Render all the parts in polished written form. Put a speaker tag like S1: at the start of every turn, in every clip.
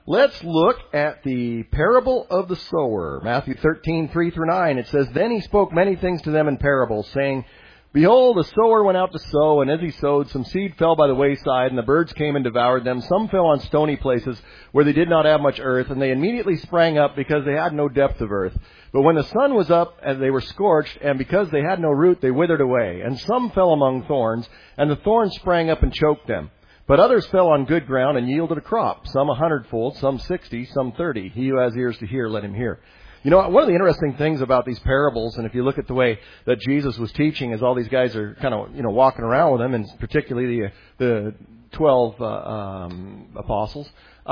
S1: Let's look at the parable of the sower. Matthew 13:3-9. It says, "Then he spoke many things to them in parables, saying, Behold, a sower went out to sow, and as he sowed, some seed fell by the wayside, and the birds came and devoured them. Some fell on stony places where they did not have much earth, and they immediately sprang up because they had no depth of earth. But when the sun was up, and they were scorched, and because they had no root, they withered away. And some fell among thorns, and the thorns sprang up and choked them. But others fell on good ground and yielded a crop, some 100-fold, some 60, some 30. He who has ears to hear, let him hear." You know, one of the interesting things about these parables, and if you look at the way that Jesus was teaching, as all these guys are kind of, walking around with him, and particularly the 12 apostles,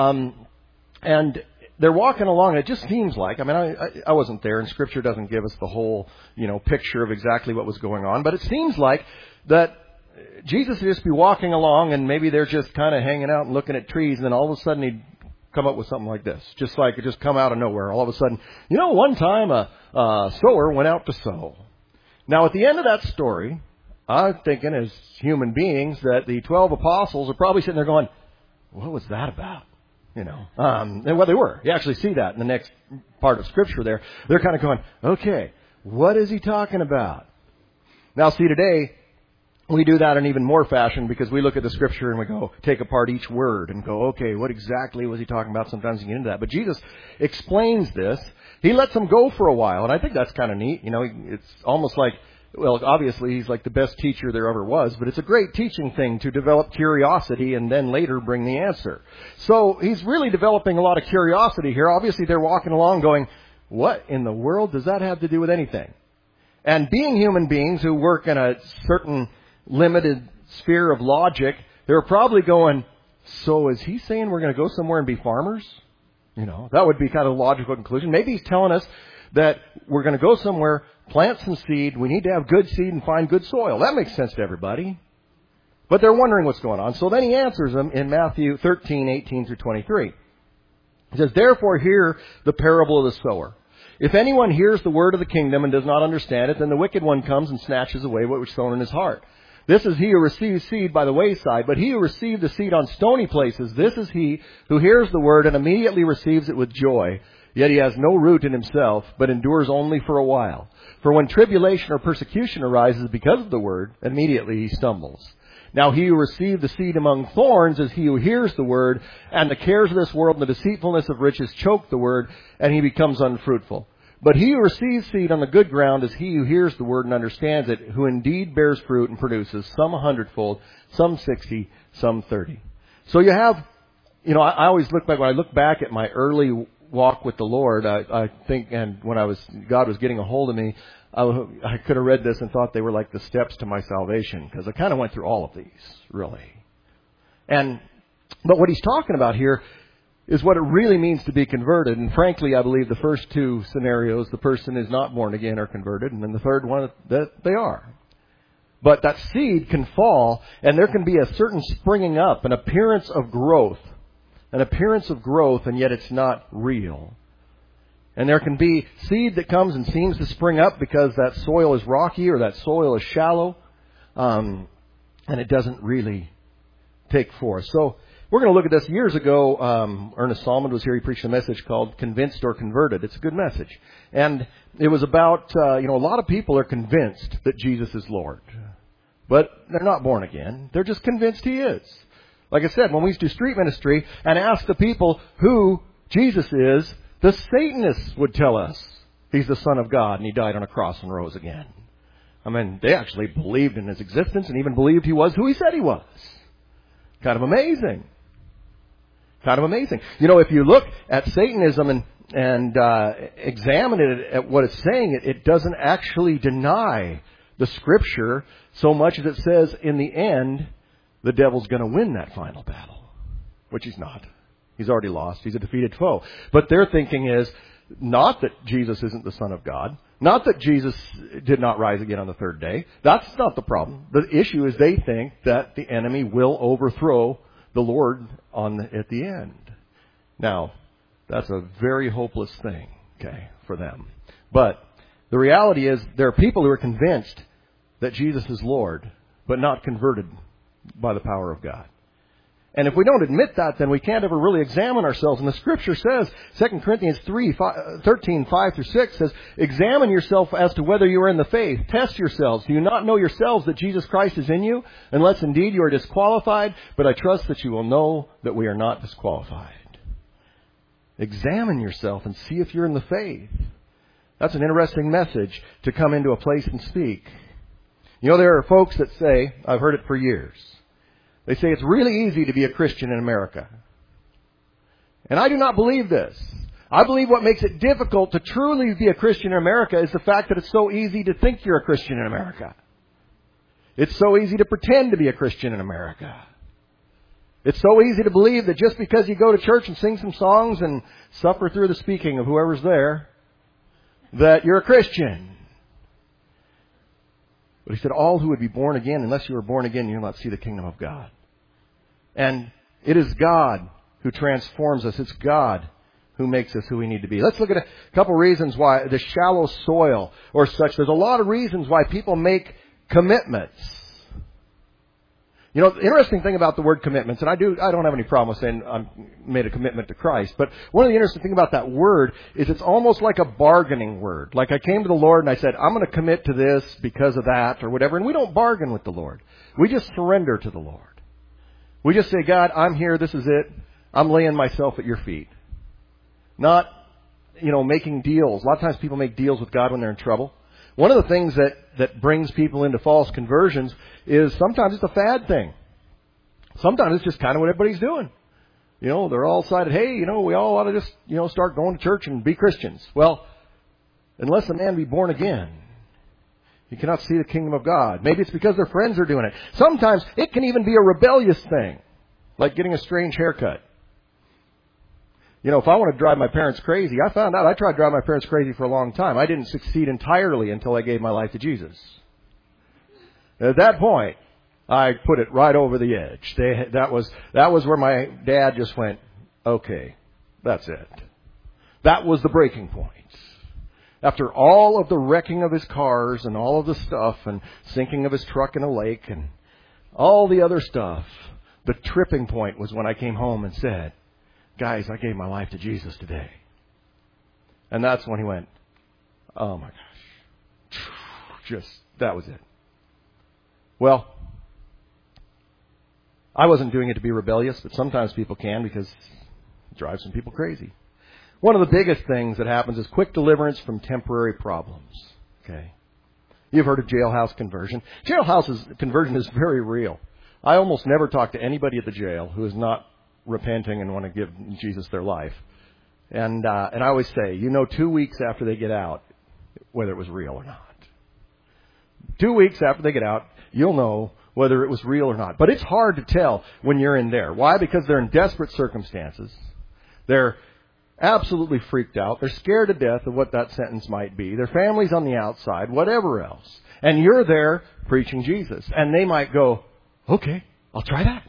S1: and they're walking along. It just seems like, I wasn't there, and Scripture doesn't give us the whole, picture of exactly what was going on, but it seems like that Jesus would just be walking along, and maybe they're just kind of hanging out and looking at trees, and then all of a sudden he'd come up with something like this, just like it just come out of nowhere. All of a sudden, one time a sower went out to sow. Now, at the end of that story, I'm thinking as human beings that the 12 apostles are probably sitting there going, what was that about? And well, they were. You actually see that in the next part of Scripture there. They're kind of going, okay, what is he talking about? Now, see, today, we do that in even more fashion because we look at the Scripture and we go take apart each word and go, okay, what exactly was he talking about? Sometimes you get into that. But Jesus explains this. He lets them go for a while, and I think that's kind of neat. It's almost like, well, obviously he's like the best teacher there ever was, but it's a great teaching thing to develop curiosity and then later bring the answer. So he's really developing a lot of curiosity here. Obviously they're walking along going, what in the world does that have to do with anything? And being human beings who work in a certain limited sphere of logic, they were probably going, so is he saying we're going to go somewhere and be farmers? That would be kind of a logical conclusion. Maybe he's telling us that we're going to go somewhere, plant some seed, we need to have good seed and find good soil. That makes sense to everybody. But they're wondering what's going on. So then he answers them in Matthew 13:18-23. He says, "Therefore hear the parable of the sower. If anyone hears the word of the kingdom and does not understand it, then the wicked one comes and snatches away what was sown in his heart. This is he who receives seed by the wayside, but he who received the seed on stony places, this is he who hears the word and immediately receives it with joy. Yet he has no root in himself, but endures only for a while. For when tribulation or persecution arises because of the word, immediately he stumbles. Now he who received the seed among thorns is he who hears the word, and the cares of this world and the deceitfulness of riches choke the word, and he becomes unfruitful. But he who receives seed on the good ground is he who hears the word and understands it, who indeed bears fruit and produces some 100-fold, some 60, some 30. So you have, I always look back, when I look back at my early walk with the Lord, I think, and when God was getting a hold of me, I could have read this and thought they were like the steps to my salvation, because I kind of went through all of these, really. But what he's talking about here is what it really means to be converted. And frankly, I believe the first two scenarios, the person is not born again or converted, and then the third one, that they are. But that seed can fall, and there can be a certain springing up, an appearance of growth, and yet it's not real. And there can be seed that comes and seems to spring up because that soil is rocky or that soil is shallow, and it doesn't really take forth. So we're going to look at this. Years ago, Ernest Salmond was here. He preached a message called Convinced or Converted. It's a good message. And it was about, a lot of people are convinced that Jesus is Lord. But they're not born again. They're just convinced He is. Like I said, when we used to do street ministry and ask the people who Jesus is, the Satanists would tell us He's the Son of God and He died on a cross and rose again. They actually believed in His existence and even believed He was who He said He was. Kind of amazing. If you look at Satanism and examine it at what it's saying, it doesn't actually deny the Scripture so much as it says in the end, the devil's going to win that final battle, which he's not. He's already lost. He's a defeated foe. But their thinking is not that Jesus isn't the Son of God, not that Jesus did not rise again on the third day. That's not the problem. The issue is they think that the enemy will overthrow the Lord at the end. Now, that's a very hopeless thing, for them. But the reality is there are people who are convinced that Jesus is Lord, but not converted by the power of God. And if we don't admit that, then we can't ever really examine ourselves. And the Scripture says, 2 Corinthians 13, 5 through 6 says, examine yourself as to whether you are in the faith. Test yourselves. Do you not know yourselves that Jesus Christ is in you? Unless indeed you are disqualified, but I trust that you will know that we are not disqualified. Examine yourself and see if you're in the faith. That's an interesting message to come into a place and speak. You know, there are folks that say, I've heard it for years, they say it's really easy to be a Christian in America. And I do not believe this. I believe what makes it difficult to truly be a Christian in America is the fact that it's so easy to think you're a Christian in America. It's so easy to pretend to be a Christian in America. It's so easy to believe that just because you go to church and sing some songs and suffer through the speaking of whoever's there, that you're a Christian. But he said, all who would be born again, unless you are born again, you will not see the kingdom of God. And it is God who transforms us. It's God who makes us who we need to be. Let's look at a couple reasons why the shallow soil or such. There's a lot of reasons why people make commitments. You know, the interesting thing about the word commitments, and I don't have any problem with saying I made a commitment to Christ, but one of the interesting things about that word is it's almost like a bargaining word. Like I came to the Lord and I said, I'm going to commit to this because of that or whatever, and we don't bargain with the Lord. We just surrender to the Lord. We just say, God, I'm here, this is it. I'm laying myself at your feet. Not, making deals. A lot of times people make deals with God when they're in trouble. One of the things that brings people into false conversions is sometimes it's a fad thing. Sometimes it's just kind of what everybody's doing. They're all decided, hey, we all ought to just, start going to church and be Christians. Well, unless a man be born again, he cannot see the kingdom of God. Maybe it's because their friends are doing it. Sometimes it can even be a rebellious thing, like getting a strange haircut. If I want to drive my parents crazy, I found out I tried to drive my parents crazy for a long time. I didn't succeed entirely until I gave my life to Jesus. At that point, I put it right over the edge. That was where my dad just went, okay, that's it. That was the breaking point. After all of the wrecking of his cars and all of the stuff and sinking of his truck in a lake and all the other stuff, the tripping point was when I came home and said, guys, I gave my life to Jesus today. And that's when he went, oh my gosh. That was it. Well, I wasn't doing it to be rebellious, but sometimes people can because it drives some people crazy. One of the biggest things that happens is quick deliverance from temporary problems. Okay. You've heard of jailhouse conversion. Jailhouse conversion is very real. I almost never talk to anybody at the jail who is not repenting and want to give Jesus their life. And I always say, 2 weeks after they get out, whether it was real or not. 2 weeks after they get out, you'll know whether it was real or not. But it's hard to tell when you're in there. Why? Because they're in desperate circumstances. They're absolutely freaked out. They're scared to death of what that sentence might be. Their family's on the outside, whatever else. And you're there preaching Jesus. And they might go, okay, I'll try that.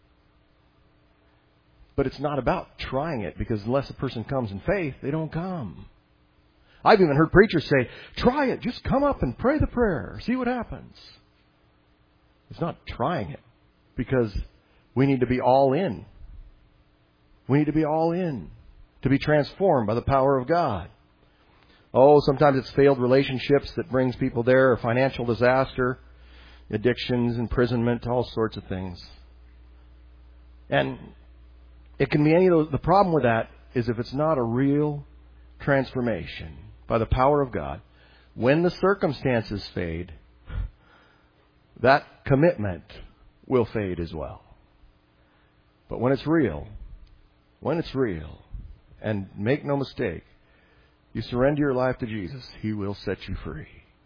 S1: But it's not about trying it, because unless a person comes in faith, they don't come. I've even heard preachers say, try it. Just come up and pray the prayer. See what happens. It's not trying it, because we need to be all in. We need to be all in to be transformed by the power of God. Oh, sometimes it's failed relationships that brings people there, or financial disaster, addictions, imprisonment, all sorts of things. And it can be any of those. The problem with that is if it's not a real transformation by the power of God, when the circumstances fade, that commitment will fade as well. But when it's real, and make no mistake, you surrender your life to Jesus, He will set you free.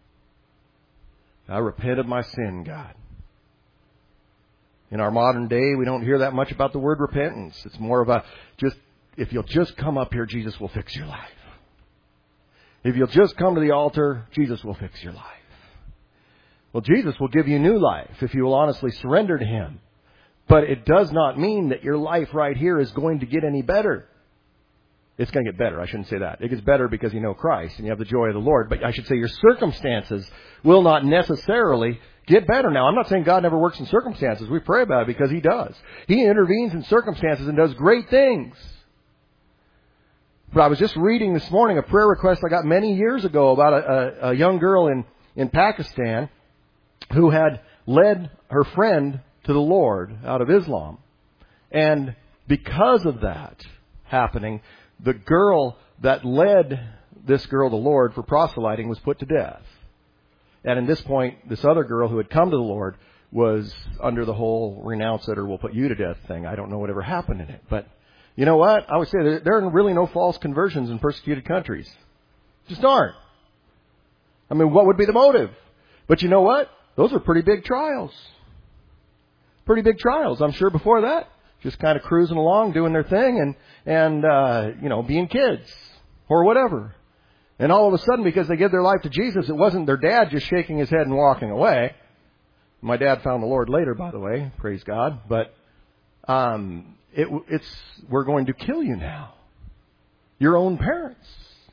S1: I repent of my sin, God. In our modern day, we don't hear that much about the word repentance. It's more of if you'll just come up here, Jesus will fix your life. If you'll just come to the altar, Jesus will fix your life. Well, Jesus will give you new life if you will honestly surrender to Him. But it does not mean that your life right here is going to get any better. It's going to get better. I shouldn't say that. It gets better because you know Christ and you have the joy of the Lord. But I should say your circumstances will not necessarily get better. Now, I'm not saying God never works in circumstances. We pray about it because He does. He intervenes in circumstances and does great things. But I was just reading this morning a prayer request I got many years ago about a young girl in Pakistan who had led her friend to the Lord out of Islam. And because of that happening, the girl that led this girl to the Lord for proselyting was put to death. And at this point, this other girl who had come to the Lord was under the whole renounce it or we'll put you to death thing. I don't know whatever happened in it. But you know what? I would say there are really no false conversions in persecuted countries. Just aren't. I mean, what would be the motive? But you know what? Those are pretty big trials. Pretty big trials. I'm sure before that, just kind of cruising along, doing their thing and being kids or whatever. And all of a sudden, because they give their life to Jesus, it wasn't their dad just shaking his head and walking away. My dad found the Lord later, by the way. Praise God. But it's we're going to kill you now. Your own parents.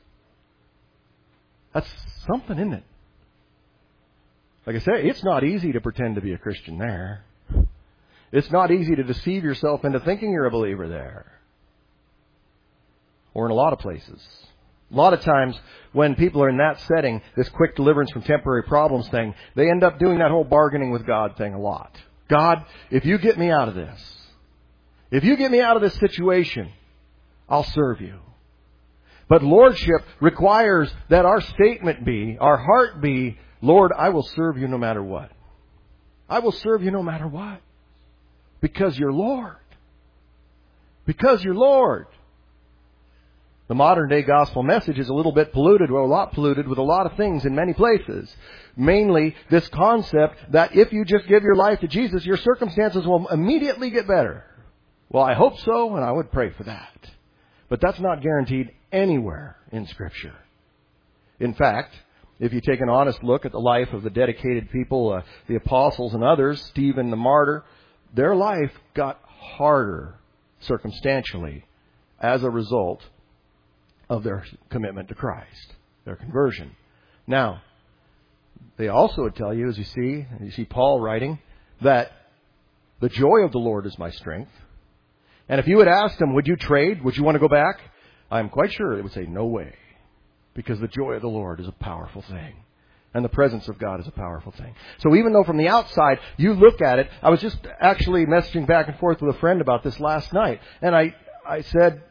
S1: That's something, isn't it? Like I say, it's not easy to pretend to be a Christian there. It's not easy to deceive yourself into thinking you're a believer there. Or in a lot of places. A lot of times when people are in that setting, this quick deliverance from temporary problems thing, they end up doing that whole bargaining with God thing a lot. God, if you get me out of this, if you get me out of this situation, I'll serve you. But lordship requires that our statement be, our heart be, Lord, I will serve you no matter what. I will serve you no matter what. Because you're Lord. Because you're Lord. The modern day gospel message is a little bit polluted, well, a lot polluted with a lot of things in many places. Mainly this concept that if you just give your life to Jesus, your circumstances will immediately get better. Well, I hope so, and I would pray for that. But that's not guaranteed anywhere in Scripture. In fact, if you take an honest look at the life of the dedicated people, the apostles and others, Stephen the martyr, their life got harder circumstantially as a result of their commitment to Christ, their conversion. Now, they also would tell you, as you see Paul writing, that the joy of the Lord is my strength. And if you had asked them, would you trade? Would you want to go back? I'm quite sure they would say, no way. Because the joy of the Lord is a powerful thing. And the presence of God is a powerful thing. So even though from the outside you look at it, I was just actually messaging back and forth with a friend about this last night. And I said,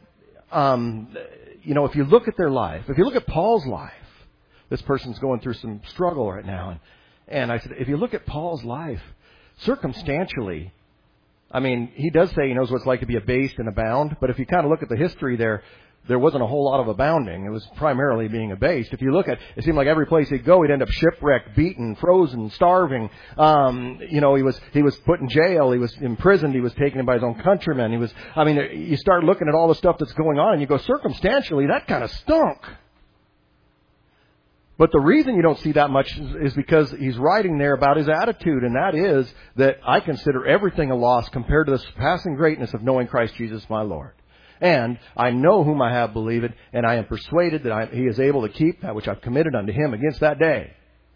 S1: if you look at their life, if you look at Paul's life, this person's going through some struggle right now. And I said, if you look at Paul's life, circumstantially, I mean, he does say he knows what it's like to be abased and abound. But if you kind of look at the history there wasn't a whole lot of abounding. It was primarily being abased. If you look at, it seemed like every place he'd go, he'd end up shipwrecked, beaten, frozen, starving. He was put in jail. He was imprisoned. He was taken in by his own countrymen. You start looking at all the stuff that's going on and you go, circumstantially, that kind of stunk. But the reason you don't see that much is because he's writing there about his attitude, and that is that I consider everything a loss compared to the surpassing greatness of knowing Christ Jesus my Lord. And I know whom I have believed, and I am persuaded that he is able to keep that which I've committed unto him against that day.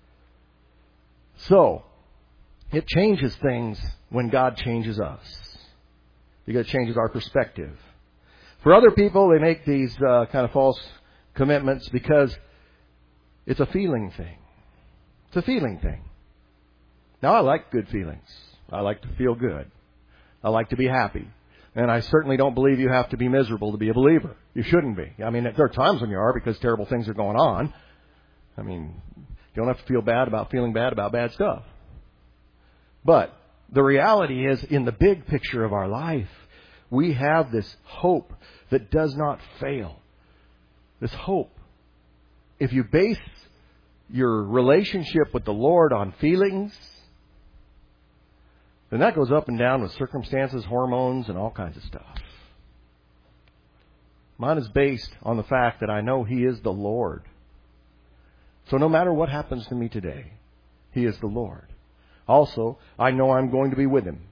S1: So, it changes things when God changes us. Because it changes our perspective. For other people, they make these kind of false commitments because it's a feeling thing. It's a feeling thing. Now, I like good feelings. I like to feel good. I like to be happy. And I certainly don't believe you have to be miserable to be a believer. You shouldn't be. I mean, there are times when you are because terrible things are going on. I mean, you don't have to feel bad about feeling bad about bad stuff. But the reality is, in the big picture of our life, we have this hope that does not fail. This hope. If you base your relationship with the Lord on feelings, then that goes up and down with circumstances, hormones, and all kinds of stuff. Mine is based on the fact that I know He is the Lord. So no matter what happens to me today, He is the Lord. Also, I know I'm going to be with Him.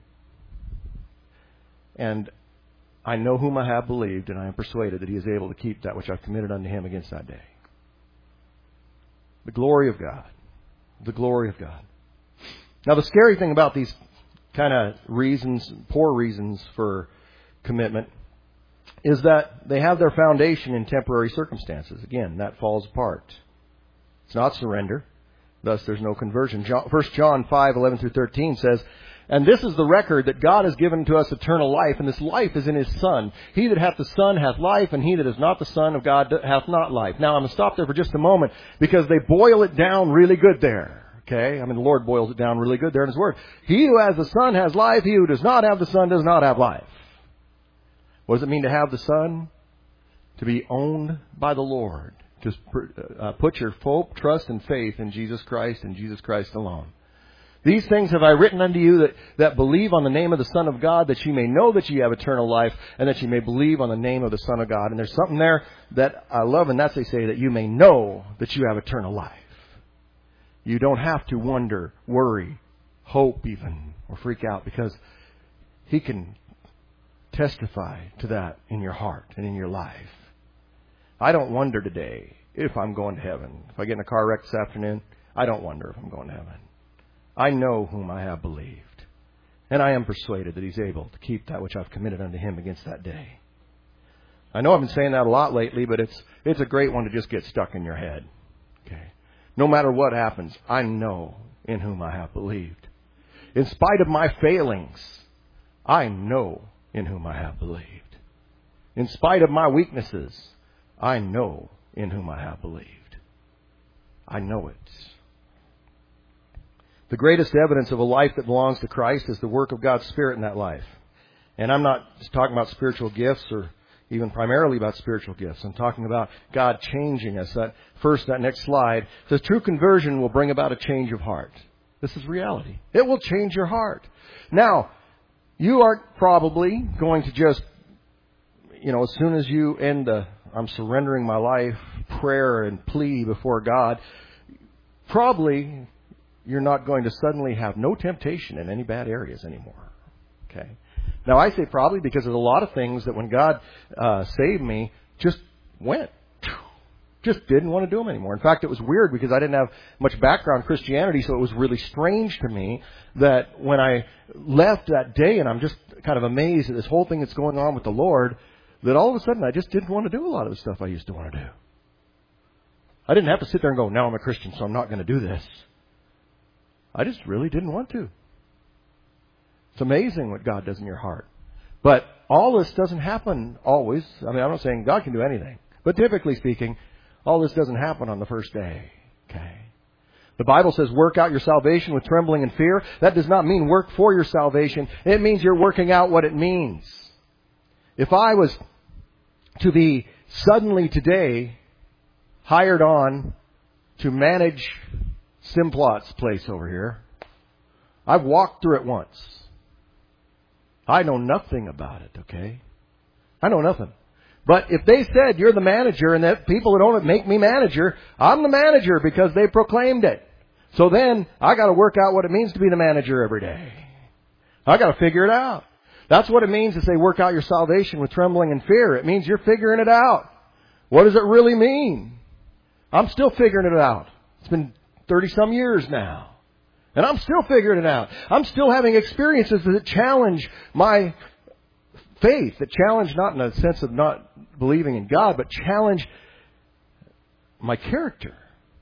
S1: And I know whom I have believed, and I am persuaded that He is able to keep that which I've committed unto Him against that day. The glory of God. The glory of God. Now, the scary thing about these kind of reasons, poor reasons for commitment, is that they have their foundation in temporary circumstances. Again, that falls apart. It's not surrender. Thus, there's no conversion. 1 John 5:11 through 13 says, "And this is the record that God has given to us eternal life, and this life is in His Son. He that hath the Son hath life, and he that is not the Son of God hath not life." Now, I'm going to stop there for just a moment, because they boil it down really good there. Okay? I mean, the Lord boils it down really good there in His Word. He who has the Son has life. He who does not have the Son does not have life. What does it mean to have the Son? To be owned by the Lord. Just put your hope, trust, and faith in Jesus Christ and Jesus Christ alone. "These things have I written unto you that believe on the name of the Son of God, that ye may know that ye have eternal life, and that ye may believe on the name of the Son of God." And there's something there that I love, and that's they say that you may know that you have eternal life. You don't have to wonder, worry, hope even, or freak out, because He can testify to that in your heart and in your life. I don't wonder today if I'm going to heaven. If I get in a car wreck this afternoon, I don't wonder if I'm going to heaven. I know whom I have believed, and I am persuaded that He's able to keep that which I've committed unto Him against that day. I know I've been saying that a lot lately, but it's a great one to just get stuck in your head. Okay. No matter what happens, I know in whom I have believed. In spite of my failings, I know in whom I have believed. In spite of my weaknesses, I know in whom I have believed. I know it. The greatest evidence of a life that belongs to Christ is the work of God's Spirit in that life. And I'm not just talking about spiritual gifts or even primarily about spiritual gifts. I'm talking about God changing us. That next slide says true conversion will bring about a change of heart. This is reality. It will change your heart. Now, you aren't probably going to just, as soon as you end I'm surrendering my life prayer and plea before God, probably you're not going to suddenly have no temptation in any bad areas anymore. Okay. Now, I say probably because there's a lot of things that when God saved me, just went. Just didn't want to do them anymore. In fact, it was weird because I didn't have much background in Christianity, so it was really strange to me that when I left that day, and I'm just kind of amazed at this whole thing that's going on with the Lord, that all of a sudden I just didn't want to do a lot of the stuff I used to want to do. I didn't have to sit there and go, now I'm a Christian, so I'm not going to do this. I just really didn't want to. It's amazing what God does in your heart. But all this doesn't happen always. I mean, I'm not saying God can do anything. But typically speaking, all this doesn't happen on the first day. Okay. The Bible says work out your salvation with trembling and fear. That does not mean work for your salvation. It means you're working out what it means. If I was to be suddenly today hired on to manage Simplot's place over here, I've walked through it once. I know nothing about it, okay? I know nothing. But if they said you're the manager and that people that own it make me manager, I'm the manager because they proclaimed it. So then I got to work out what it means to be the manager every day. I got to figure it out. That's what it means to say work out your salvation with trembling and fear. It means you're figuring it out. What does it really mean? I'm still figuring it out. It's been 30-some years now. And I'm still figuring it out. I'm still having experiences that challenge my faith, that challenge not in a sense of not believing in God, but challenge my character.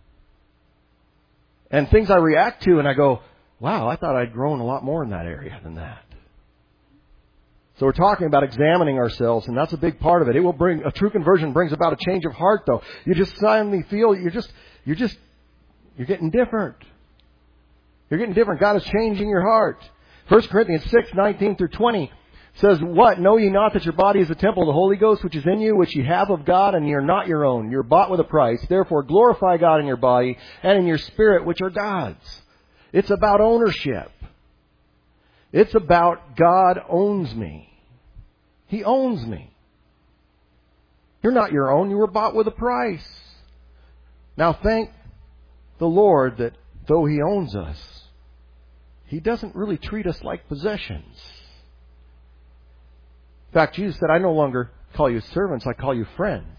S1: And things I react to and I go, wow, I thought I'd grown a lot more in that area than that. So we're talking about examining ourselves, and that's a big part of it. It will bring, a true conversion brings about a change of heart, though. You just suddenly feel you're getting different. You're getting different. God is changing your heart. 1 Corinthians 6:19 through 20 says, "What? Know ye not that your body is a temple of the Holy Ghost, which is in you, which ye have of God, and ye are not your own? You're bought with a price. Therefore glorify God in your body and in your spirit, which are God's." It's about ownership. It's about God owns me. He owns me. You're not your own. You were bought with a price. Now thank the Lord that though He owns us, He doesn't really treat us like possessions. In fact, Jesus said, "I no longer call you servants, I call you friends."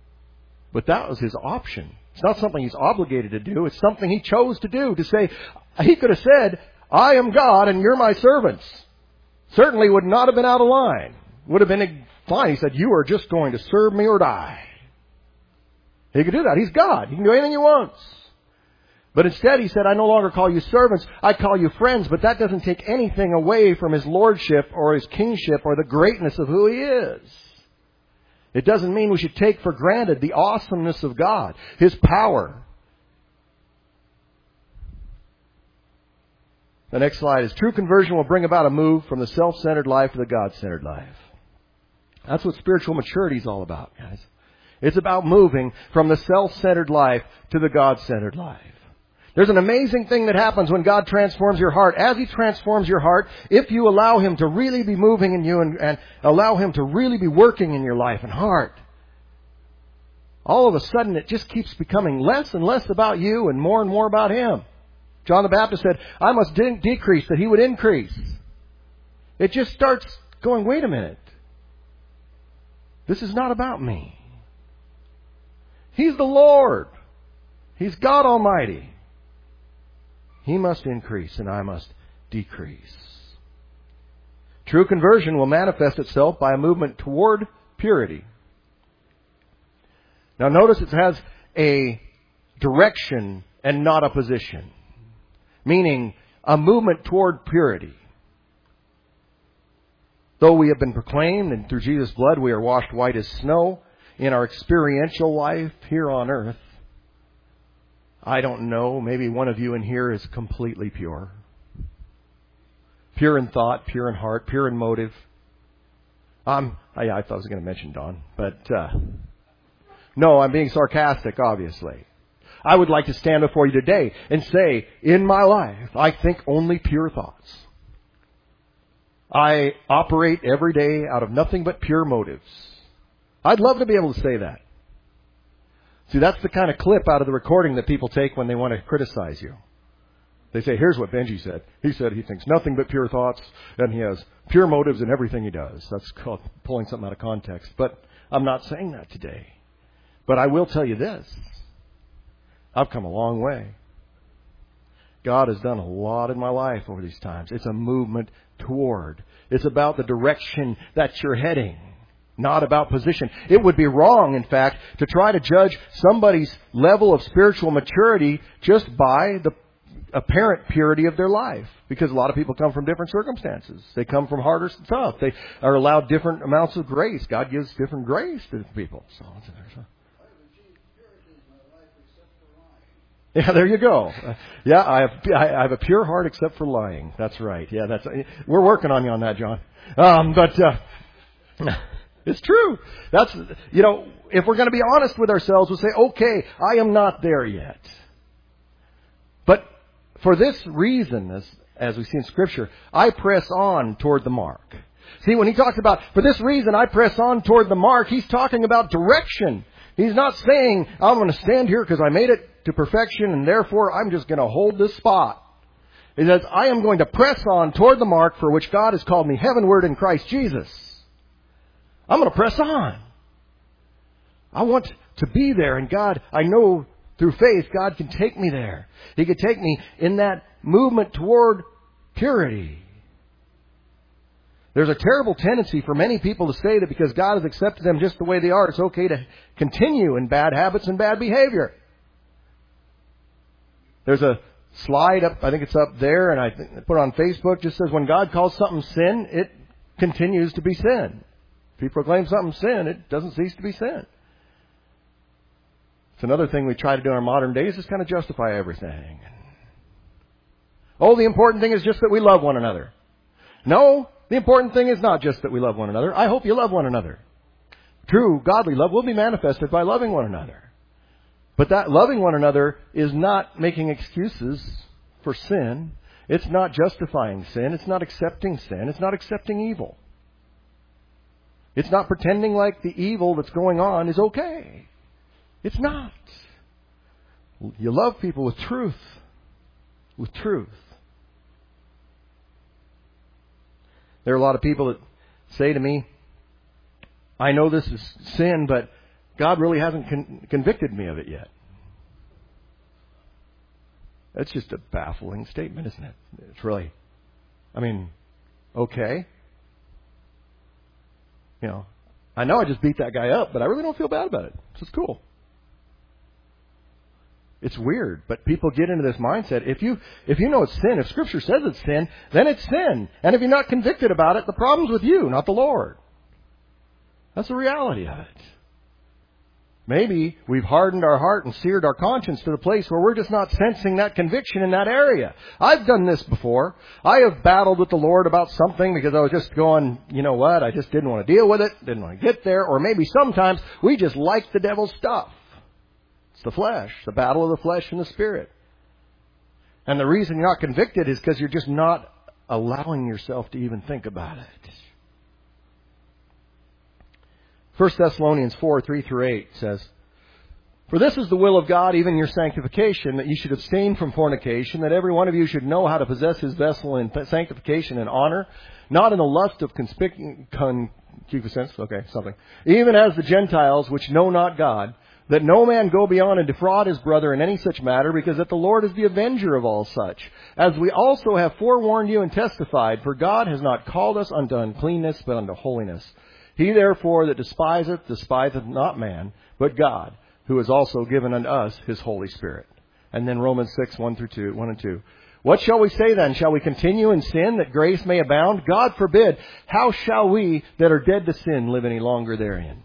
S1: But that was His option. It's not something He's obligated to do. It's something He chose to do. To say, He could have said, I am God and you're my servants. Certainly would not have been out of line. Would have been fine. He said, you are just going to serve me or die. He could do that. He's God. He can do anything he wants. But instead he said, I no longer call you servants, I call you friends. But that doesn't take anything away from his lordship or his kingship or the greatness of who he is. It doesn't mean we should take for granted the awesomeness of God, his power. The next slide is, true conversion will bring about a move from the self-centered life to the God-centered life. That's what spiritual maturity is all about, guys. It's about moving from the self-centered life to the God-centered life. There's an amazing thing that happens when God transforms your heart. As He transforms your heart, if you allow Him to really be moving in you and allow Him to really be working in your life and heart, all of a sudden it just keeps becoming less and less about you and more about Him. John the Baptist said, I must decrease that He would increase. It just starts going, wait a minute. This is not about me. He's the Lord. He's God Almighty. He must increase and I must decrease. True conversion will manifest itself by a movement toward purity. Now notice it has a direction and not a position. Meaning a movement toward purity. Though we have been proclaimed and through Jesus' blood we are washed white as snow in our experiential life here on earth, I don't know, maybe one of you in here is completely pure. Pure in thought, pure in heart, pure in motive. I thought I was going to mention Don, but no, I'm being sarcastic, obviously. I would like to stand before you today and say, in my life, I think only pure thoughts. I operate every day out of nothing but pure motives. I'd love to be able to say that. See, that's the kind of clip out of the recording that people take when they want to criticize you. They say, here's what Benji said. He said he thinks nothing but pure thoughts, and he has pure motives in everything he does. That's called pulling something out of context. But I'm not saying that today. But I will tell you this. I've come a long way. God has done a lot in my life over these times. It's a movement toward. It's about the direction that you're heading. Not about position. It would be wrong, in fact, to try to judge somebody's level of spiritual maturity just by the apparent purity of their life. Because a lot of people come from different circumstances. They come from hard or tough. They are allowed different amounts of grace. God gives different grace to people. Yeah, there you go. Yeah, I have a pure heart except for lying. That's right. Yeah, we're working on you on that, John. It's true. If we're going to be honest with ourselves, we'll say, okay, I am not there yet. But for this reason, as we see in Scripture, I press on toward the mark. See, when he talks about, for this reason I press on toward the mark, he's talking about direction. He's not saying, I'm going to stand here because I made it to perfection and therefore I'm just going to hold this spot. He says, I am going to press on toward the mark for which God has called me heavenward in Christ Jesus. I'm going to press on. I want to be there, and God, I know through faith, God can take me there. He can take me in that movement toward purity. There's a terrible tendency for many people to say that because God has accepted them just the way they are, it's okay to continue in bad habits and bad behavior. There's a slide up, I think it's up there, and I put it on Facebook, just says when God calls something sin, it continues to be sin. If He proclaims something sin, it doesn't cease to be sin. It's another thing we try to do in our modern days is kind of justify everything. Oh, the important thing is just that we love one another. No, the important thing is not just that we love one another. I hope you love one another. True, godly love will be manifested by loving one another. But that loving one another is not making excuses for sin. It's not justifying sin. It's not accepting sin. It's not accepting evil. It's not pretending like the evil that's going on is okay. It's not. You love people with truth. With truth. There are a lot of people that say to me, I know this is sin, but God really hasn't convicted me of it yet. That's just a baffling statement, isn't it? It's really, okay. I know I just beat that guy up, but I really don't feel bad about it. So it's cool. It's weird, but people get into this mindset. If you know it's sin, if Scripture says it's sin, then it's sin. And if you're not convicted about it, the problem's with you, not the Lord. That's the reality of it. Maybe we've hardened our heart and seared our conscience to the place where we're just not sensing that conviction in that area. I've done this before. I have battled with the Lord about something because I was just going, you know what, I just didn't want to deal with it, didn't want to get there. Or maybe sometimes we just like the devil's stuff. It's the flesh, the battle of the flesh and the spirit. And the reason you're not convicted is because you're just not allowing yourself to even think about it. 1 Thessalonians 4, 3-8 says, "For this is the will of God, even your sanctification, that you should abstain from fornication, that every one of you should know how to possess his vessel in sanctification and honor, not in the lust of concupiscence, even as the Gentiles which know not God, that no man go beyond and defraud his brother in any such matter, because that the Lord is the avenger of all such. As we also have forewarned you and testified, for God has not called us unto uncleanness, but unto holiness. He therefore that despiseth not man, but God, who has also given unto us his Holy Spirit." And then Romans 6, 1 and 2. "What shall we say then? Shall we continue in sin that grace may abound? God forbid. How shall we that are dead to sin live any longer therein?"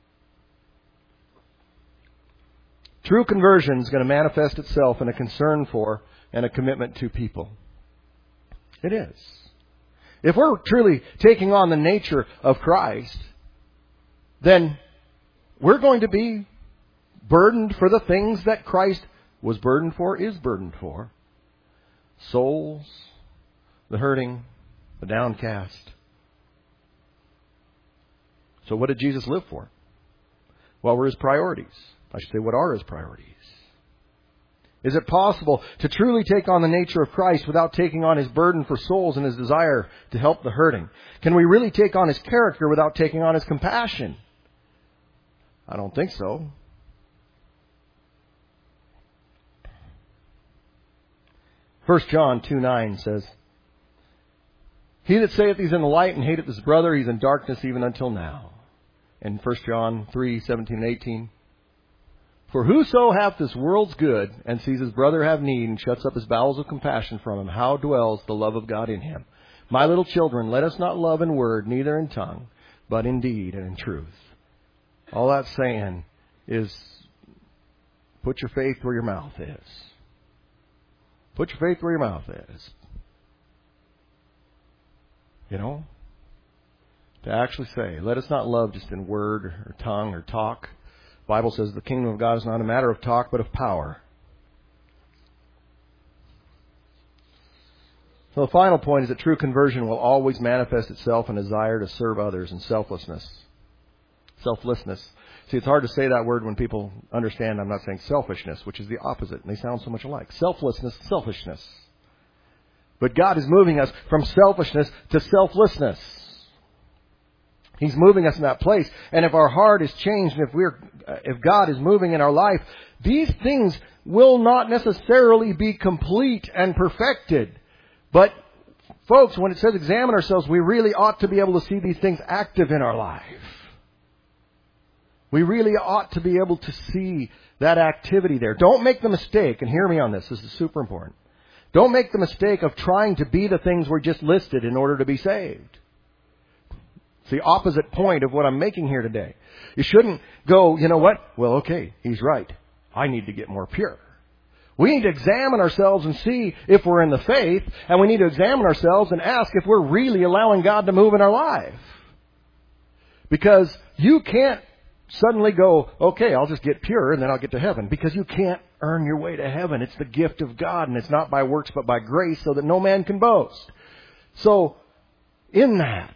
S1: True conversion is going to manifest itself in a concern for and a commitment to people. It is. If we're truly taking on the nature of Christ, then we're going to be burdened for the things that Christ was burdened for, is burdened for. Souls, the hurting, the downcast. So what did Jesus live for? What were his priorities? I should say, what are his priorities? Is it possible to truly take on the nature of Christ without taking on his burden for souls and his desire to help the hurting? Can we really take on his character without taking on his compassion? I don't think so. 1 John 2:9 says, "He that saith he's in the light and hateth his brother, he's in darkness even until now." And 1 John 3:17 and 18, "For whoso hath this world's good, and sees his brother have need, and shuts up his bowels of compassion from him, how dwells the love of God in him? My little children, let us not love in word, neither in tongue, but in deed and in truth." All that's saying is, put your faith where your mouth is. Put your faith where your mouth is. To actually say, let us not love just in word or tongue or talk. The Bible says the kingdom of God is not a matter of talk, but of power. So the final point is that true conversion will always manifest itself in a desire to serve others and selflessness. Selflessness. See, it's hard to say that word when people understand I'm not saying selfishness, which is the opposite, and they sound so much alike. Selflessness, selfishness. But God is moving us from selfishness to selflessness. He's moving us in that place. And if our heart is changed, and if God is moving in our life, these things will not necessarily be complete and perfected. But, folks, when it says examine ourselves, we really ought to be able to see these things active in our life. We really ought to be able to see that activity there. Don't make the mistake, and hear me on this, this is super important. Don't make the mistake of trying to be the things we're just listed in order to be saved. It's the opposite point of what I'm making here today. You shouldn't go, you know what? Well, okay, he's right. I need to get more pure. We need to examine ourselves and see if we're in the faith, and we need to examine ourselves and ask if we're really allowing God to move in our life. Because you can't suddenly go, okay, I'll just get pure and then I'll get to heaven. Because you can't earn your way to heaven. It's the gift of God, and it's not by works but by grace, so that no man can boast. So, in that,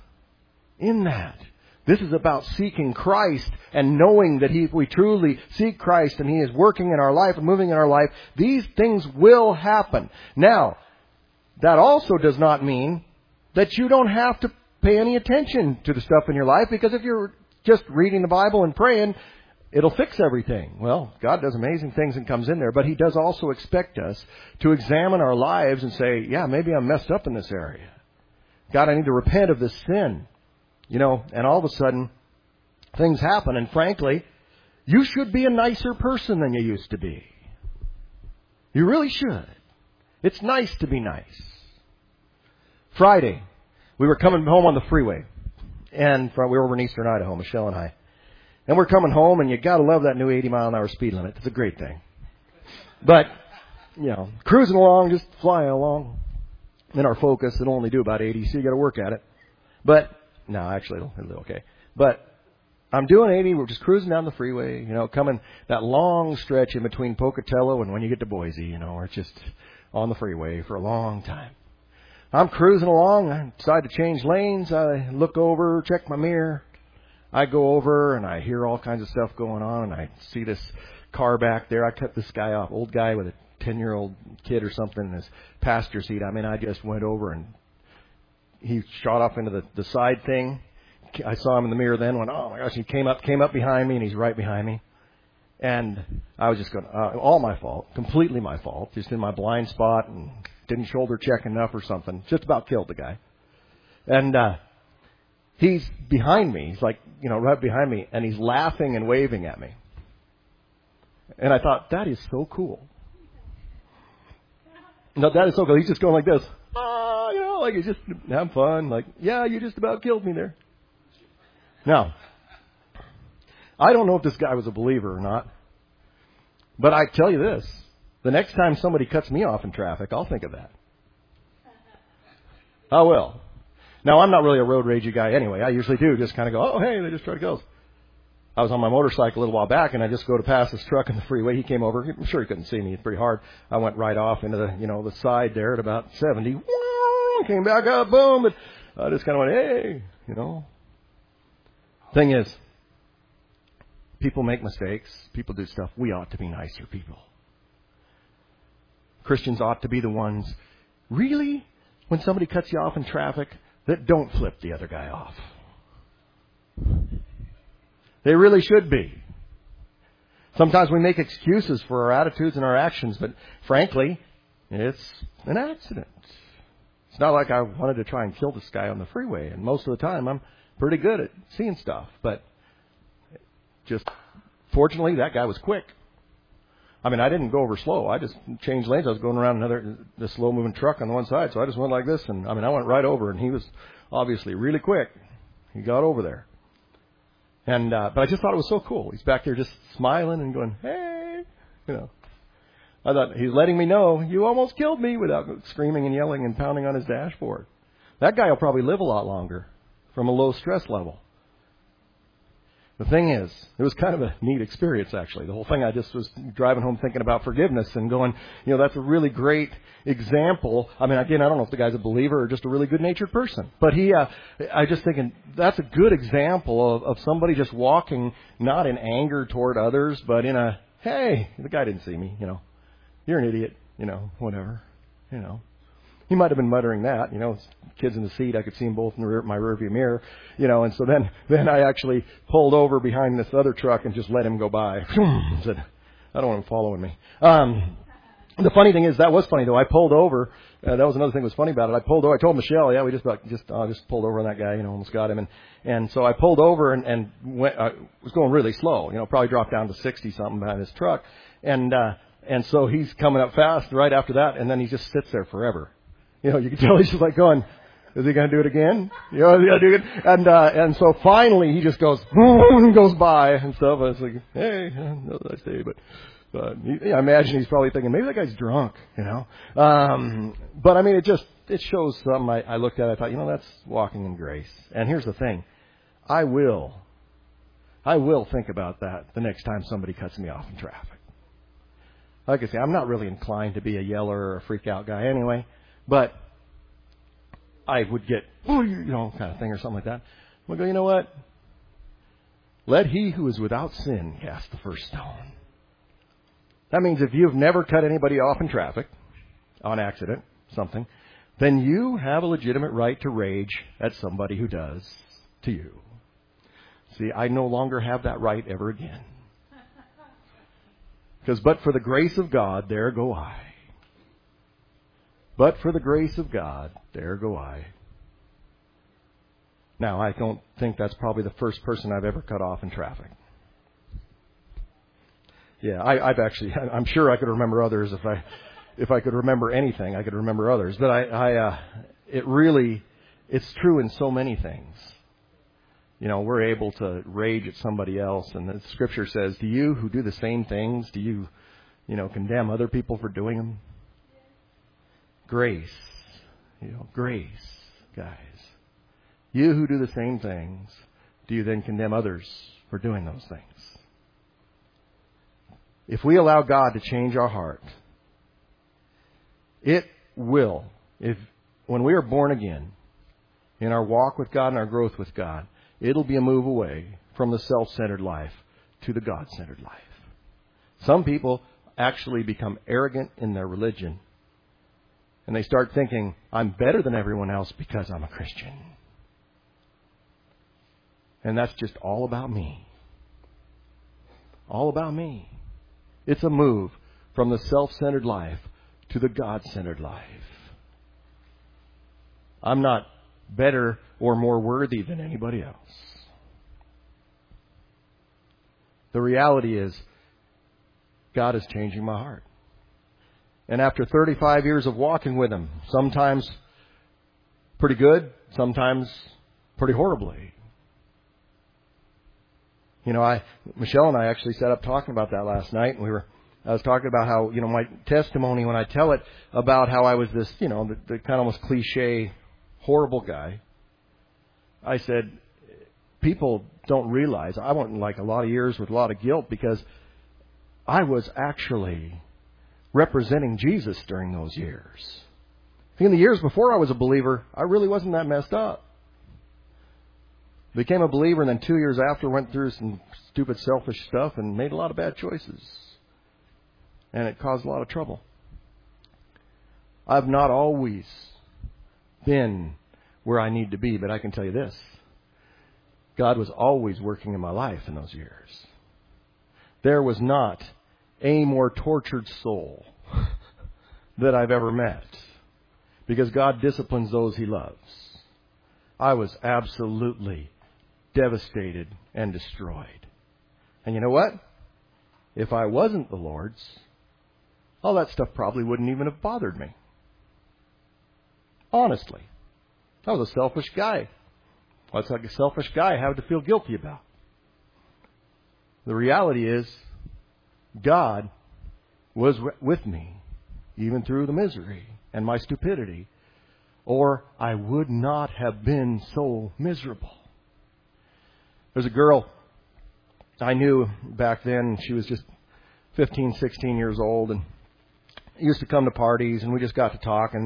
S1: this is about seeking Christ and knowing that if we truly seek Christ and He is working in our life and moving in our life, these things will happen. Now, that also does not mean that you don't have to pay any attention to the stuff in your life, because if you're just reading the Bible and praying, it'll fix everything. Well, God does amazing things and comes in there, but He does also expect us to examine our lives and say, yeah, maybe I'm messed up in this area. God, I need to repent of this sin. And all of a sudden, things happen. And frankly, you should be a nicer person than you used to be. You really should. It's nice to be nice. Friday, we were coming home on the freeway. And we were over in eastern Idaho, Michelle and I. And we're coming home, and you got to love that new 80-mile-an-hour speed limit. It's a great thing. But, cruising along, just flying along. In our Focus, it'll only do about 80, so you got to work at it. But, no, actually, it'll be okay. But I'm doing 80. We're just cruising down the freeway, coming that long stretch in between Pocatello and when you get to Boise, we're just on the freeway for a long time. I'm cruising along. I decide to change lanes. I look over, check my mirror. I go over, and I hear all kinds of stuff going on, and I see this car back there. I cut this guy off, old guy with a 10-year-old kid or something in his passenger seat. I just went over, and he shot off into the side thing. I saw him in the mirror then, went, oh, my gosh, he came up behind me, and he's right behind me. And I was just going, all my fault, completely my fault, just in my blind spot, and didn't shoulder check enough or something. Just about killed the guy. And he's behind me. He's like, right behind me, and he's laughing and waving at me. And I thought, that is so cool. No, that is so cool. He's just going like this. Like he's just having fun. Like, yeah, you just about killed me there. Now, I don't know if this guy was a believer or not, but I tell you this. The next time somebody cuts me off in traffic, I'll think of that. I will. Now, I'm not really a road ragey guy anyway. I usually do just kind of go, oh, hey, they just tried to kill us. I was on my motorcycle a little while back, and I just go to pass this truck in the freeway. He came over. I'm sure he couldn't see me. It's pretty hard. I went right off into the side there at about 70. Came back up, boom. And I just kind of went, hey, Thing is, people make mistakes. People do stuff. We ought to be nicer people. Christians ought to be the ones, really, when somebody cuts you off in traffic, that don't flip the other guy off. They really should be. Sometimes we make excuses for our attitudes and our actions, but frankly, it's an accident. It's not like I wanted to try and kill this guy on the freeway, and most of the time I'm pretty good at seeing stuff, but just fortunately that guy was quick. I didn't go over slow. I just changed lanes. I was going around the slow-moving truck on the one side, so I just went like this, and I went right over, and he was obviously really quick. He got over there. And but I just thought it was so cool. He's back there just smiling and going, hey, I thought he's letting me know you almost killed me without screaming and yelling and pounding on his dashboard. That guy will probably live a lot longer from a low stress level. The thing is, it was kind of a neat experience, actually. The whole thing, I just was driving home thinking about forgiveness and going, that's a really great example. Again, I don't know if the guy's a believer or just a really good-natured person. But I just thinking, that's a good example of somebody just walking not in anger toward others, but in a, hey, the guy didn't see me, you're an idiot, whatever, He might have been muttering that, kids in the seat, I could see them both in my rearview mirror, and so then I actually pulled over behind this other truck and just let him go by. Said, I don't want him following me. The funny thing is, that was funny though. I pulled over. That was another thing that was funny about it. I pulled over. I told Michelle, yeah, we just pulled over on that guy, almost got him. And so I pulled over and went, was going really slow, probably dropped down to 60 something behind his truck. And so he's coming up fast right after that, and then he just sits there forever. You can tell he's just like going, is he going to do it again? Is he going to do it? And so finally he just goes by and stuff. I was like, hey, nice day, but I imagine he's probably thinking, maybe that guy's drunk, But it shows something I looked at. I thought, that's walking in grace. And here's the thing. I will think about that the next time somebody cuts me off in traffic. Like I say, I'm not really inclined to be a yeller or a freak out guy anyway. But I would get, kind of thing or something like that. I'm going to go, you know what? Let he who is without sin cast the first stone. That means if you've never cut anybody off in traffic, on accident, something, then you have a legitimate right to rage at somebody who does to you. See, I no longer have that right ever again. Because but for the grace of God, there go I. But for the grace of God, there go I. Now, I don't think that's probably the first person I've ever cut off in traffic. Yeah, I'm sure I could remember others if I could remember anything, I could remember others. But it's true in so many things. You know, we're able to rage at somebody else, and the Scripture says, do you who do the same things, do you condemn other people for doing them? Grace. Grace, guys. You who do the same things, do you then condemn others for doing those things? If we allow God to change our heart, it will. When we are born again, in our walk with God and our growth with God, it'll be a move away from the self-centered life to the God-centered life. Some people actually become arrogant in their religion, and they start thinking, I'm better than everyone else because I'm a Christian. And that's just all about me. All about me. It's a move from the self-centered life to the God-centered life. I'm not better or more worthy than anybody else. The reality is, God is changing my heart. And after 35 years of walking with Him, sometimes pretty good, sometimes pretty horribly. Michelle and I actually sat up talking about that last night, and I was talking about how, my testimony when I tell it about how I was this, the kind of almost cliche, horrible guy. I said, people don't realize I went like a lot of years with a lot of guilt because I was actually representing Jesus during those years. In the years before I was a believer, I really wasn't that messed up. Became a believer, and then 2 years after went through some stupid, selfish stuff and made a lot of bad choices. And it caused a lot of trouble. I've not always been where I need to be, but I can tell you this. God was always working in my life in those years. There was not a more tortured soul that I've ever met, because God disciplines those He loves. I was absolutely devastated and destroyed. And you know what? If I wasn't the Lord's, all that stuff probably wouldn't even have bothered me. Honestly. I was a selfish guy. What's like a selfish guy have to feel guilty about? The reality is, God was with me, even through the misery and my stupidity, or I would not have been so miserable. There's a girl I knew back then. She was just 15, 16 years old, and used to come to parties, and we just got to talk.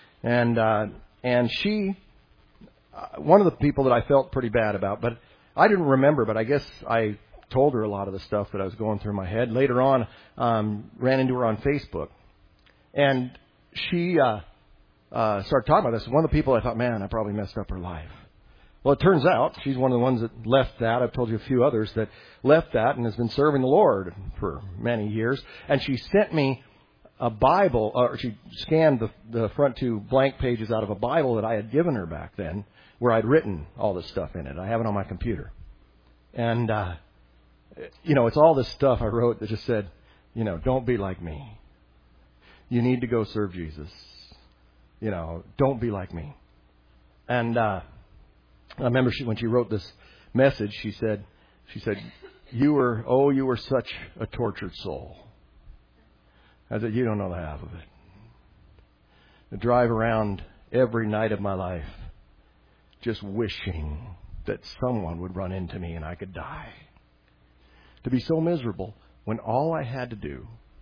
S1: And she, one of the people that I felt pretty bad about, but I didn't remember. But I guess I told her a lot of the stuff that I was going through in my head. Later on, ran into her on Facebook, and she started talking about this. One of the people I thought, man, I probably messed up her life. Well, it turns out she's one of the ones that left that. I've told you a few others that left that and has been serving the Lord for many years. And she sent me a Bible, or she scanned the front two blank pages out of a Bible that I had given her back then, where I'd written all this stuff in it. I have it on my computer. And, it's all this stuff I wrote that just said, don't be like me. You need to go serve Jesus. Don't be like me. And I remember when she wrote this message, she said, you were such a tortured soul. I said, you don't know the half of it. To drive around every night of my life just wishing that someone would run into me and I could die. To be so miserable when all I had to do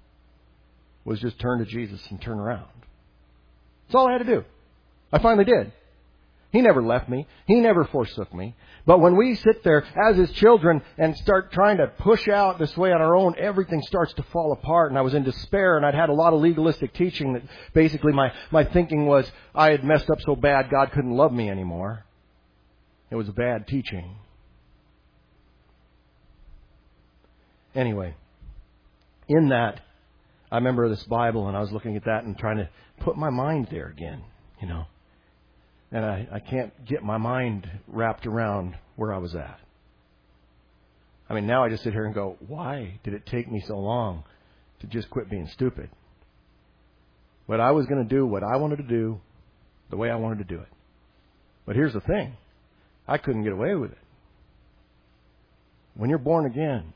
S1: was just turn to Jesus and turn around. That's all I had to do. I finally did. He never left me. He never forsook me. But when we sit there as His children and start trying to push out this way on our own, everything starts to fall apart. And I was in despair, and I'd had a lot of legalistic teaching that basically my thinking was I had messed up so bad God couldn't love me anymore. It was bad teaching. Anyway, in that, I remember this Bible, and I was looking at that and trying to put my mind there again, you know. And I can't get my mind wrapped around where I was at. I mean, now I just sit here and go, why did it take me so long to just quit being stupid? But I was going to do what I wanted to do the way I wanted to do it. But here's the thing. I couldn't get away with it. When you're born again,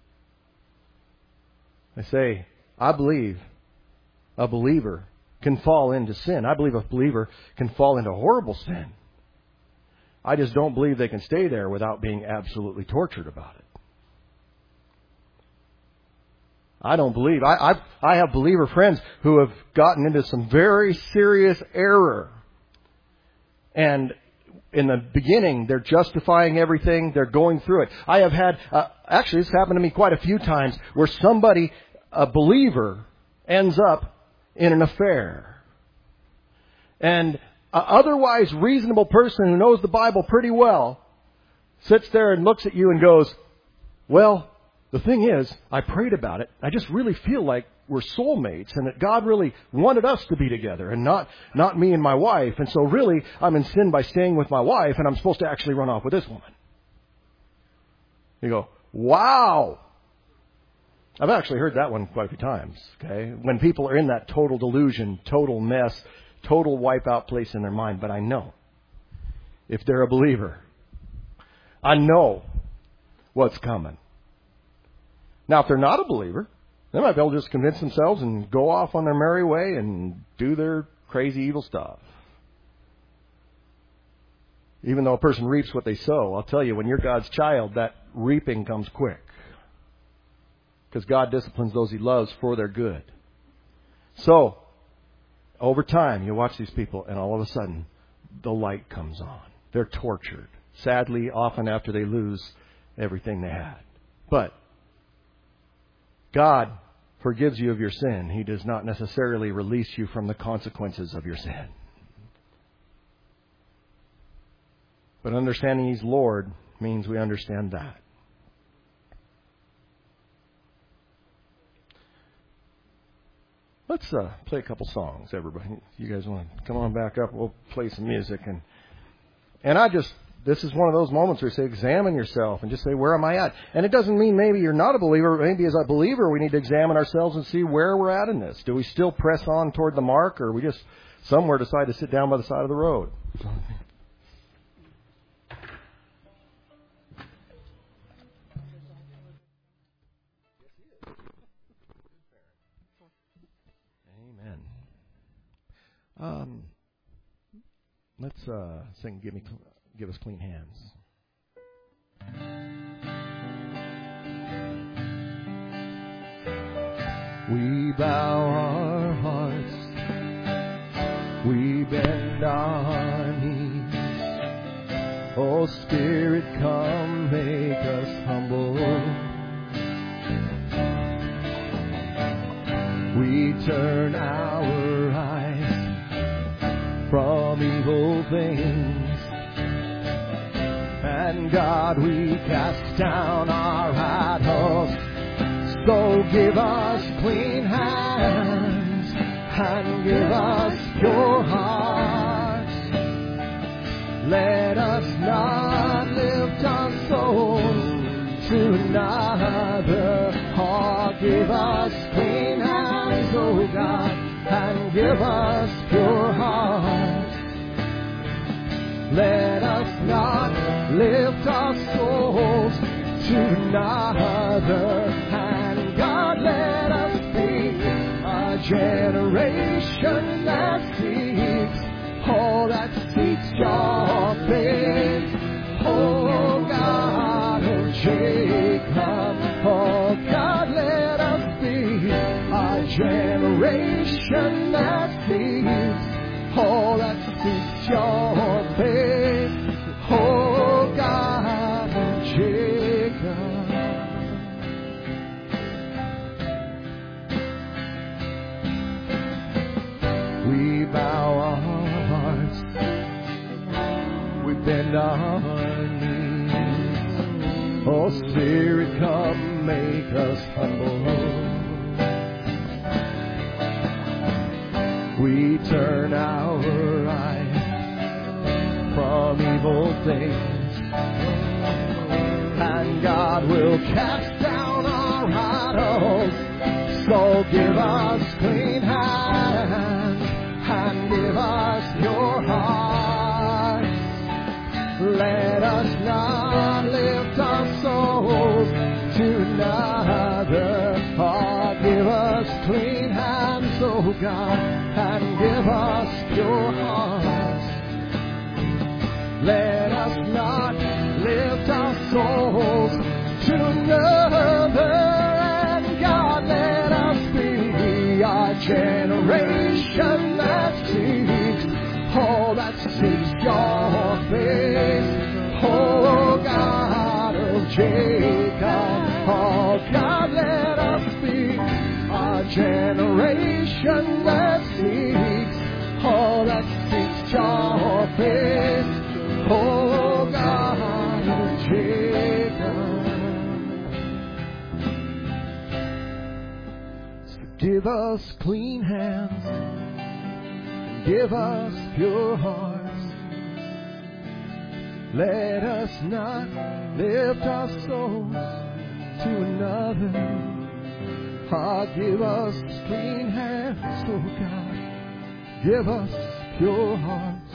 S1: they say, I believe a believer can fall into sin. I believe a believer can fall into horrible sin. I just don't believe they can stay there without being absolutely tortured about it. I don't believe. I have believer friends who have gotten into some very serious error. And in the beginning, they're justifying everything. They're going through it. I have had, actually, this happened to me quite a few times, where somebody, a believer, ends up in an affair. And an otherwise reasonable person who knows the Bible pretty well sits there and looks at you and goes, well, the thing is, I prayed about it. I just really feel like we're soulmates and that God really wanted us to be together and not me and my wife. And so really, I'm in sin by staying with my wife, and I'm supposed to actually run off with this woman. You go, wow. I've actually heard that one quite a few times, okay? When people are in that total delusion, total mess, total wipeout place in their mind. But I know, if they're a believer, I know what's coming. Now, if they're not a believer, they might be able to just convince themselves and go off on their merry way and do their crazy evil stuff. Even though a person reaps what they sow, I'll tell you, when you're God's child, that reaping comes quick. Because God disciplines those He loves for their good. So, over time, you watch these people, and all of a sudden, the light comes on. They're tortured. Sadly, often after they lose everything they had. But God forgives you of your sin. He does not necessarily release you from the consequences of your sin. But understanding He's Lord means we understand that. Let's play a couple songs, everybody. You guys want to come on back up? We'll play some music. And this is one of those moments where you say, examine yourself and just say, where am I at? And it doesn't mean maybe you're not a believer. Maybe as a believer, we need to examine ourselves and see where we're at in this. Do we still press on toward the mark, or we just somewhere decide to sit down by the side of the road? Amen. Let's sing Give Us Clean Hands. We bow our hearts, we bend our knees. Oh Spirit, come make us humble. We turn our eyes from evil things. And God, we cast down our idols. So give us clean hands and give us pure hearts. Let us not lift our souls to another. Oh, give us clean hands, oh God, and give us pure hearts. Let us not lift our souls to another. And God, let us be a generation that seeks, oh, that seeks your face. Oh God, oh Jacob, oh God, let us be a generation that seeks, oh, that seeks your face. Oh God, oh Jacob. We bow our hearts, we bend our knees. Oh Spirit, come make us humble. we turn our eyes from evil things, and God will cast down our idols. So give us clean hands and give us your hearts. Let us not lift our souls to another. Oh, give us clean hands, oh God, and give us pure hearts. Let us not lift our souls to another. And God, let us be a generation that seeks, oh, that seeks your face, oh God of Jacob. Oh God, let us be a generation that seeks, oh, that seeks your face, oh God of Jacob. So give us clean hands and give us pure hearts. Let us not lift our souls to another. Ah, give us clean hands, oh God. Give us pure hearts.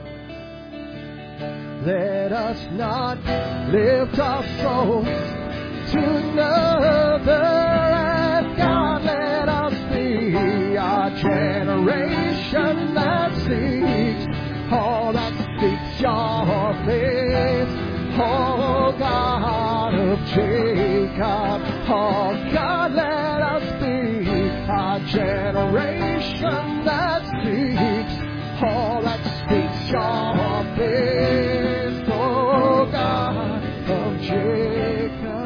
S1: Let us not lift our souls to another. And God, let us be a generation that seeks, oh, that seeks your face, oh God of Jacob. Oh God, let us be a generation that seeks, oh, that seeks your face, oh God of Jacob.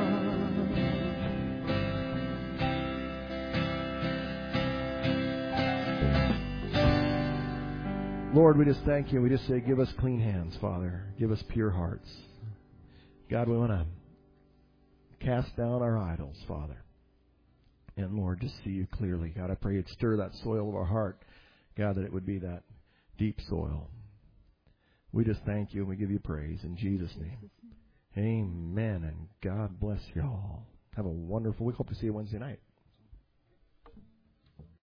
S1: Lord, we just thank you. We just say, give us clean hands, Father. Give us pure hearts. God, we want to cast down our idols, Father. And Lord, just see you clearly. God, I pray you'd stir that soil of our heart. God, that it would be that deep soil. We just thank you and we give you praise in Jesus' name. Amen. And God bless you all. Have a wonderful week. Hope to see you Wednesday night.